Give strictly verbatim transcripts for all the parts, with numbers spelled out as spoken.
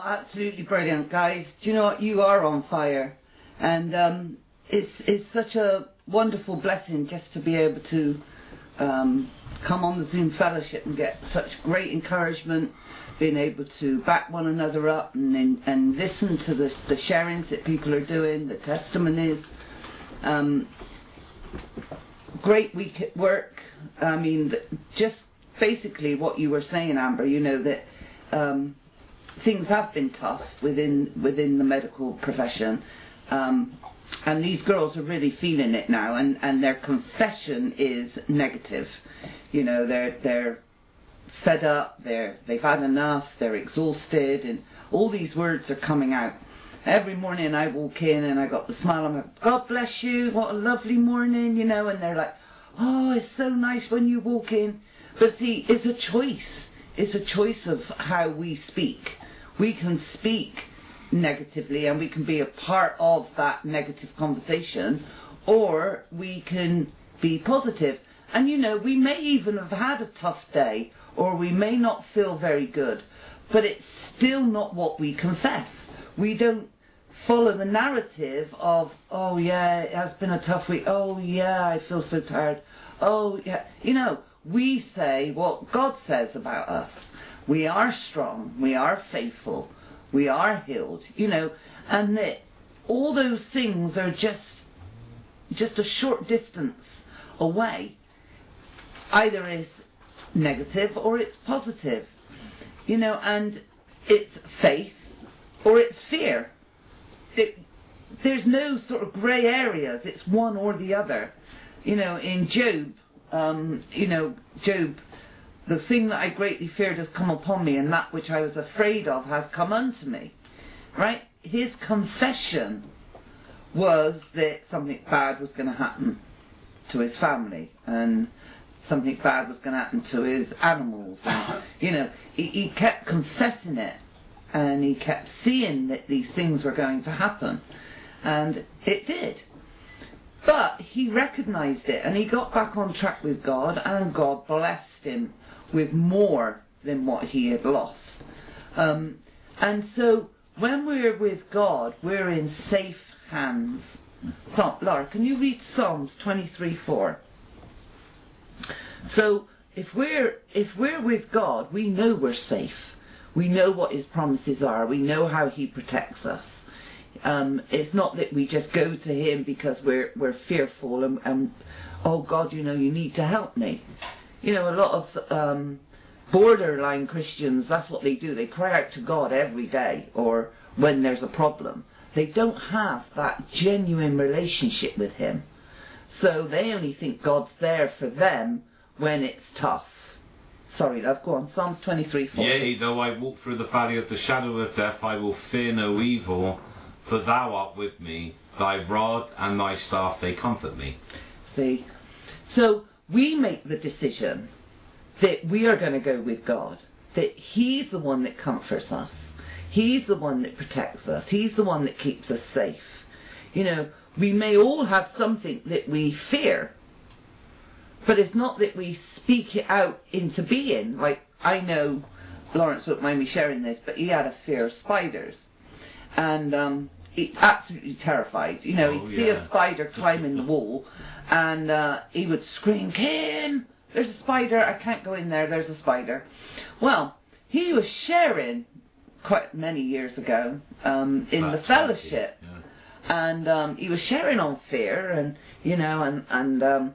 absolutely brilliant, guys. Do you know what? You are on fire. And um, it's, it's such a wonderful blessing just to be able to um, come on the Zoom fellowship and get such great encouragement, being able to back one another up and and, and listen to the, the sharings that people are doing, the testimonies. Um, great week at work. I mean, just basically what you were saying, Amber, you know, that um, things have been tough within within the medical profession. Um, and these girls are really feeling it now, and, and their confession is negative. You know, they're they're fed up, they're they've had enough, they're exhausted, and all these words are coming out. Every morning I walk in and I got the smile on my, God bless you, what a lovely morning, you know, and they're like, oh, it's so nice when you walk in. But see, it's a choice. It's a choice of how we speak. We can speak negatively and we can be a part of that negative conversation, or we can be positive. And you know, we may even have had a tough day, or we may not feel very good, but it's still not what we confess. We don't follow the narrative of, oh yeah, it has been a tough week, oh yeah, I feel so tired, oh yeah, you know, we say what God says about us. We are strong, we are faithful, we are healed, you know, and that all those things are just just a short distance away. Either it's negative or it's positive, you know, and it's faith or it's fear. It, there's no sort of grey areas. It's one or the other. You know, in Job, um, you know, Job, the thing that I greatly feared has come upon me, and that which I was afraid of has come unto me. Right? His confession was that something bad was going to happen to his family, and something bad was going to happen to his animals. And, you know, he, he kept confessing it, and he kept seeing that these things were going to happen, and it did. But he recognized it, and he got back on track with God, and God blessed him with more than what he had lost. Um, and so when we're with God, we're in safe hands. So, Laura, can you read Psalms twenty-three four? So if we're if we're with God, we know we're safe. We know what his promises are. We know how he protects us. Um, it's not that we just go to him because we're we're fearful and, and oh God, you know, you need to help me. You know, a lot of um, borderline Christians, that's what they do. They cry out to God every day, or when there's a problem. They don't have that genuine relationship with him. So they only think God's there for them when it's tough. Sorry, love, go on. Psalms twenty-three four. Yea, though I walk through the valley of the shadow of death, I will fear no evil, for thou art with me. Thy rod and thy staff, they comfort me. See? So we make the decision that we are going to go with God, that he's the one that comforts us. He's the one that protects us. He's the one that keeps us safe. You know, we may all have something that we fear, but it's not that we speak it out into being. Like, I know, Lawrence won't mind me sharing this, but he had a fear of spiders. And um, he absolutely terrified. You know, oh, he'd yeah. see a spider climbing the wall, and uh, he would scream, Kim, there's a spider, I can't go in there, there's a spider. Well, he was sharing quite many years ago um, in That's the fellowship. Yeah. And um, he was sharing on fear, and, you know, and... and um,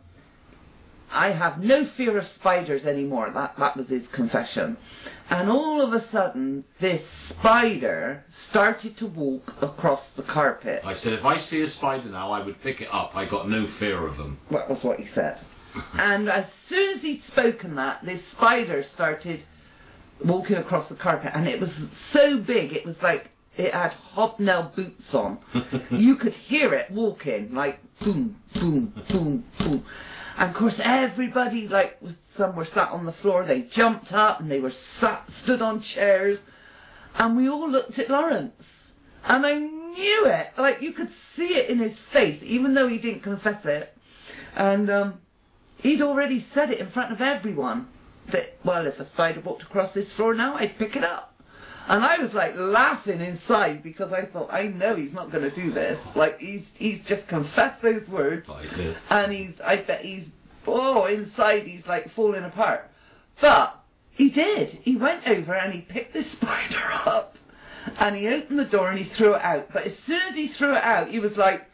I have no fear of spiders anymore. That that was his confession. And all of a sudden, this spider started to walk across the carpet. I said, if I see a spider now, I would pick it up. I got no fear of them. That was what he said. And as soon as he'd spoken that, this spider started walking across the carpet. And it was so big, it was like it had hobnail boots on. You could hear it walking, like boom, boom, boom, boom. And of course everybody, like, some were sat on the floor, they jumped up and they were sat, stood on chairs, and we all looked at Lawrence. And I knew it, like you could see it in his face, even though he didn't confess it. And um, he'd already said it in front of everyone, that, well, if a spider walked across this floor now, I'd pick it up. And I was like laughing inside because I thought, I know he's not going to do this. Like he's he's just confessed those words, and he's I bet he's oh inside he's like falling apart. But he did. He went over and he picked this spider up, and he opened the door and he threw it out. But as soon as he threw it out, he was like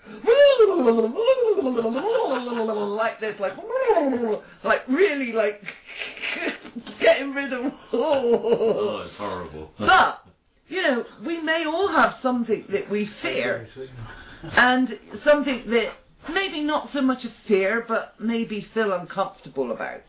like this, like like really like getting rid of. Oh, it's horrible. But you know, we may all have something that we fear, and something that maybe not so much a fear, but maybe feel uncomfortable about.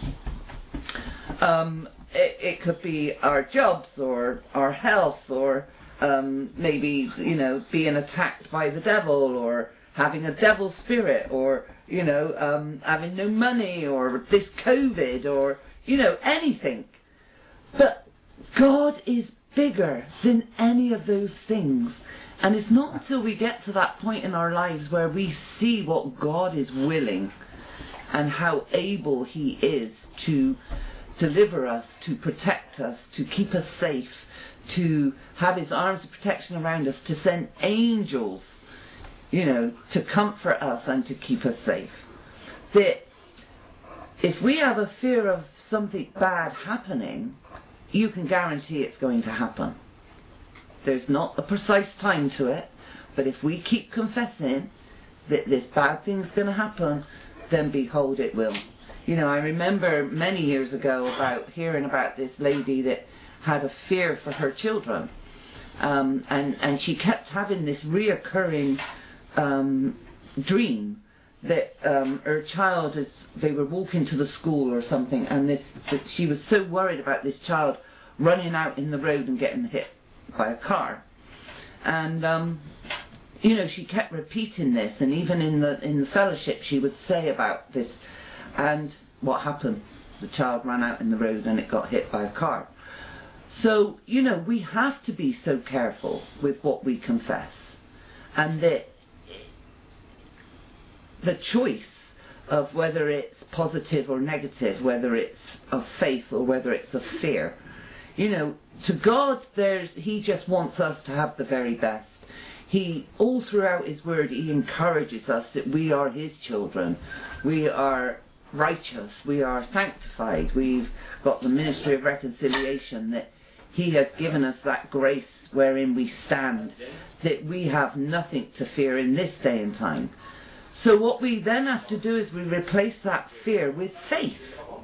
Um, it, it could be our jobs or our health, or um, maybe you know being attacked by the devil, or having a devil spirit, or you know um, having no money, or this COVID, or you know anything. But God is bigger than any of those things. And it's not until we get to that point in our lives where we see what God is willing and how able He is to deliver us, to protect us, to keep us safe, to have His arms of protection around us, to send angels, you know, to comfort us and to keep us safe. That if we have a fear of something bad happening, you can guarantee it's going to happen. There's not a precise time to it, but if we keep confessing that this bad thing's going to happen, then behold it will. You know, I remember many years ago about hearing about this lady that had a fear for her children, um, and and she kept having this reoccurring um, dream that um, her child, is, they were walking to the school or something, and this that she was so worried about this child running out in the road and getting hit by a car. And um, you know, she kept repeating this, and even in the in the fellowship she would say about this. And what happened? The child ran out in the road and it got hit by a car. So, you know, we have to be so careful with what we confess, and that the choice of whether it's positive or negative, whether it's of faith or whether it's of fear, you know, to God, there's He just wants us to have the very best. He, all throughout His Word, He encourages us that we are His children. We are righteous. We are sanctified. We've got the ministry of reconciliation, that He has given us that grace wherein we stand, that we have nothing to fear in this day and time. So what we then have to do is we replace that fear with faith,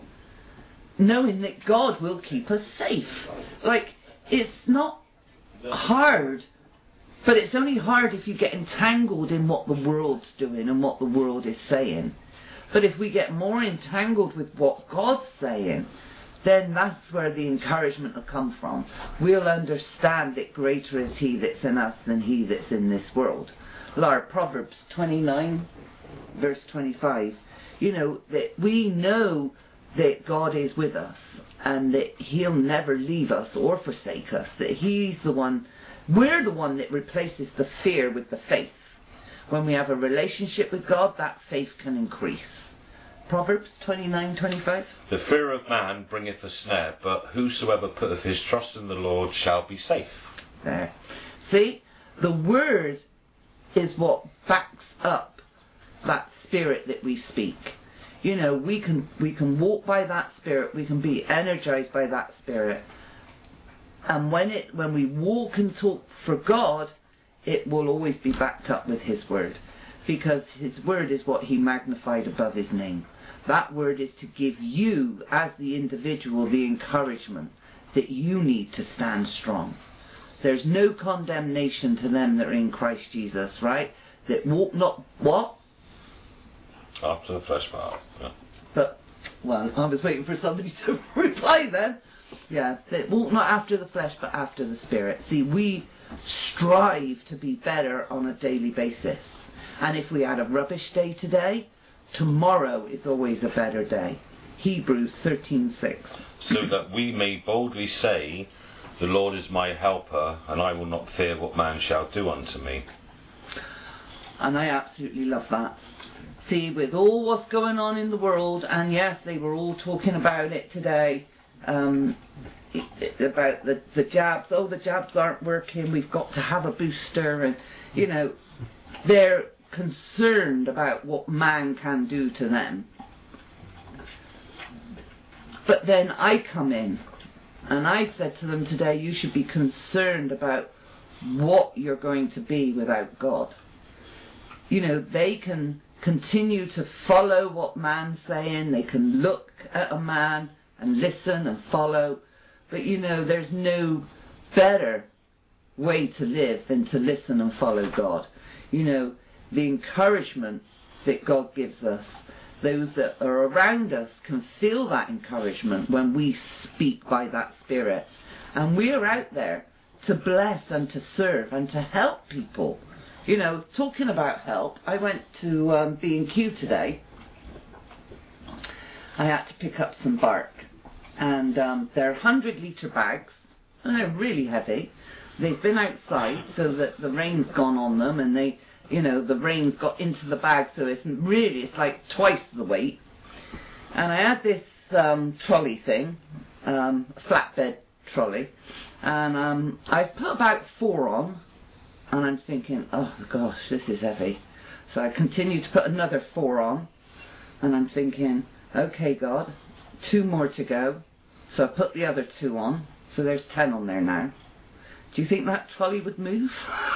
knowing that God will keep us safe. Like, it's not hard, but it's only hard if you get entangled in what the world's doing and what the world is saying. But if we get more entangled with what God's saying, then that's where the encouragement will come from. We'll understand that greater is He that's in us than he that's in this world. Lord, Proverbs twenty-nine, verse twenty-five. You know, that we know that God is with us, and that He'll never leave us or forsake us, that He's the one, we're the one that replaces the fear with the faith. When we have a relationship with God, that faith can increase. Proverbs twenty-nine, twenty-five. The fear of man bringeth a snare, but whosoever putteth his trust in the Lord shall be safe. There. See, the Word is what backs up that Spirit that we speak. You know, we can we can walk by that Spirit, we can be energized by that Spirit. And when it when we walk and talk for God, it will always be backed up with His Word, because His Word is what He magnified above His name. That Word is to give you, as the individual, the encouragement that you need to stand strong. There's no condemnation to them that are in Christ Jesus, right? That walk not, what? After the flesh, part. Yeah. But, well, I was waiting for somebody to reply then. Yeah, that walk not after the flesh, but after the Spirit. See, we strive to be better on a daily basis. And if we had a rubbish day today, tomorrow is always a better day. Hebrews thirteen six. So that we may boldly say, the Lord is my helper, and I will not fear what man shall do unto me. And I absolutely love that. See, with all what's going on in the world, and yes, they were all talking about it today, um, about the, the jabs. Oh, the jabs aren't working, we've got to have a booster. And, you know, they're concerned about what man can do to them. But then I come in and I said to them today, you should be concerned about what you're going to be without God. You know, they can continue to follow what man's saying, they can look at a man and listen and follow, but you know, there's no better way to live than to listen and follow God. You know, the encouragement that God gives us, those that are around us can feel that encouragement when we speak by that Spirit. And we're out there to bless and to serve and to help people. You know, talking about help, I went to um, B and Q today. I had to pick up some bark. And um, they're one hundred litre bags, and they're really heavy. They've been outside so that the rain's gone on them, and they, you know, the rain's got into the bag, so it's really, it's like twice the weight. And I had this um, trolley thing, um, a flatbed trolley, and um, I've put about four on, and I'm thinking, oh gosh, this is heavy. So I continue to put another four on, and I'm thinking, okay, God, two more to go. So I put the other two on, so there's ten on there now. Do you think that trolley would move?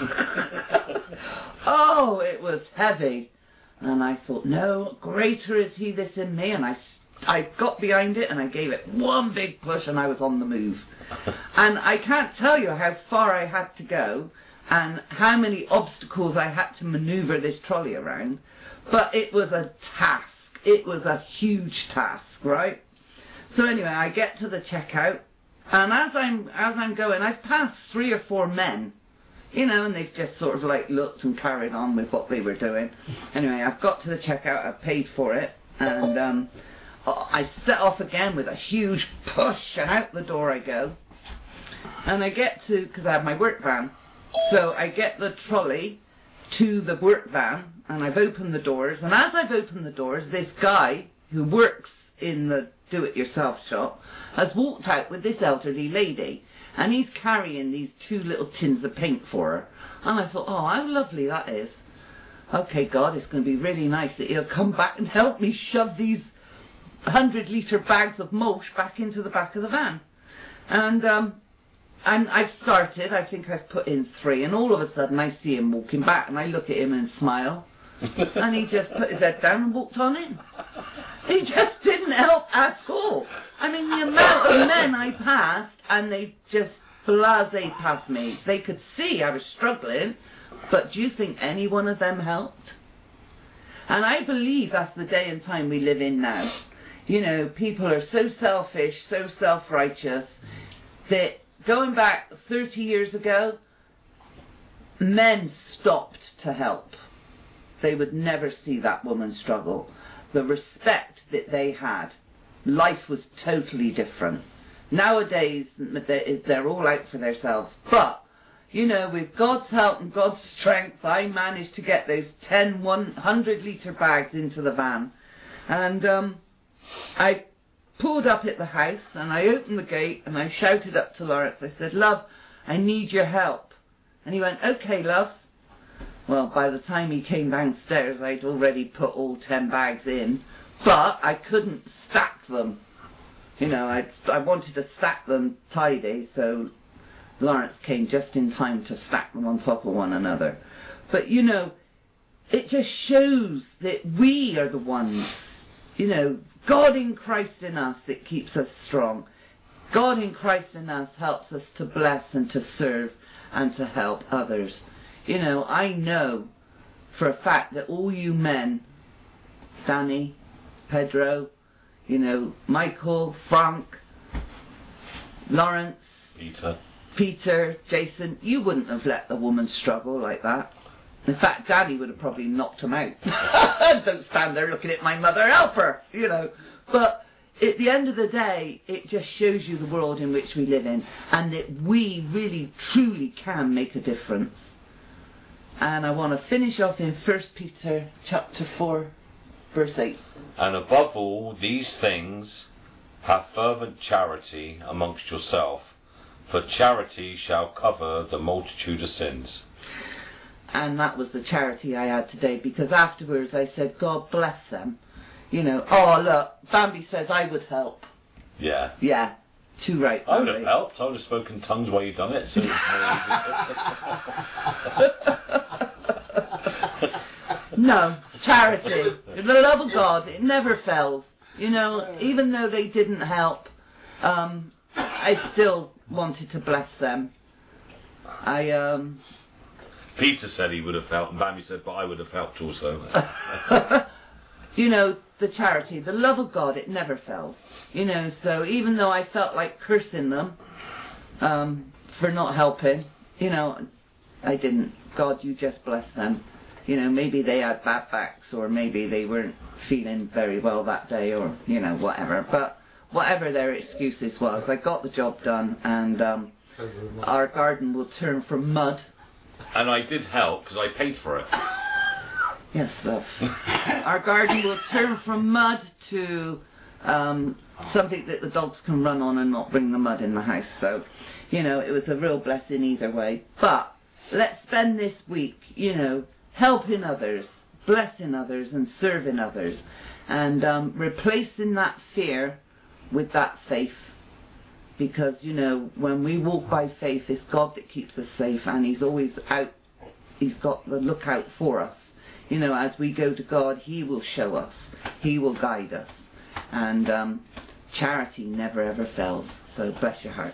Oh, it was heavy. And I thought, no, greater is he that's in me. And I, I got behind it and I gave it one big push and I was on the move. And I can't tell you how far I had to go and how many obstacles I had to maneuver this trolley around. But it was a task. It was a huge task, right? So anyway, I get to the checkout. And as I'm as I'm going, I've passed three or four men, you know, and they've just sort of like looked and carried on with what they were doing. Anyway, I've got to the checkout, I've paid for it, and um, I set off again with a huge push, and out the door I go. And I get to, because I have my work van, so I get the trolley to the work van, and I've opened the doors, and as I've opened the doors, this guy who works in the do-it-yourself shop has walked out with this elderly lady, and he's carrying these two little tins of paint for her. And I thought, oh, how lovely that is. Okay, God, it's going to be really nice that he'll come back and help me shove these one hundred litre bags of mulch back into the back of the van. And um, I'm, I've started, I think I've put in three, and all of a sudden I see him walking back, and I look at him and smile. And he just put his head down and walked on in. He just didn't help at all. I mean, the amount of men I passed, and they just blasé past me. They could see I was struggling, but do you think any one of them helped? And I believe that's the day and time we live in now. You know, people are so selfish, so self-righteous, that going back thirty years ago, men stopped to help. They would never see that woman struggle. The respect that they had, life was totally different. Nowadays, they're all out for themselves. But, you know, with God's help and God's strength, I managed to get those ten one hundred litre bags into the van. And um, I pulled up at the house, and I opened the gate, and I shouted up to Lawrence. I said, love, I need your help. And he went, okay, love. Well, by the time he came downstairs, I'd already put all ten bags in, but I couldn't stack them. You know, I I wanted to stack them tidy, so Lawrence came just in time to stack them on top of one another. But, you know, it just shows that we are the ones, you know, God in Christ in us that keeps us strong. God in Christ in us helps us to bless and to serve and to help others. You know, I know for a fact that all you men, Danny, Pedro, you know, Michael, Frank, Lawrence, Peter, Peter, Jason, you wouldn't have let a woman struggle like that. In fact, Danny would have probably knocked him out. Don't stand there looking at my mother, help her, you know. But at the end of the day, it just shows you the world in which we live in, and that we really, truly can make a difference. And I want to finish off in First Peter chapter four, verse eight. And above all these things, have fervent charity amongst yourself, for charity shall cover the multitude of sins. And that was the charity I had today, because afterwards I said, God bless them. You know, oh look, Bambi says I would help. Yeah. Yeah, too right. I would have Bambi. helped. I would have spoken tongues while you've done it. So No, charity. The love of God, it never fails. You know, even though they didn't help, um, I still wanted to bless them. I, um... Peter said he would have helped, and Bambi said, but I would have helped also. You know, the charity, the love of God, it never fails. You know, so even though I felt like cursing them um, for not helping, you know, I didn't. God, you just bless them. You know, maybe they had bad backs, or maybe they weren't feeling very well that day, or, you know, whatever. But whatever their excuses was, I got the job done, and um, our garden will turn from mud. And I did help, because I paid for it. Yes, love. Our garden will turn from mud to um, something that the dogs can run on and not bring the mud in the house. So, you know, it was a real blessing either way. But let's spend this week, you know, helping others, blessing others and serving others, and um, replacing that fear with that faith. Because, you know, when we walk by faith, it's God that keeps us safe, and He's always out, He's got the lookout for us. You know, as we go to God, He will show us, He will guide us. And um, charity never ever fails. So bless your heart.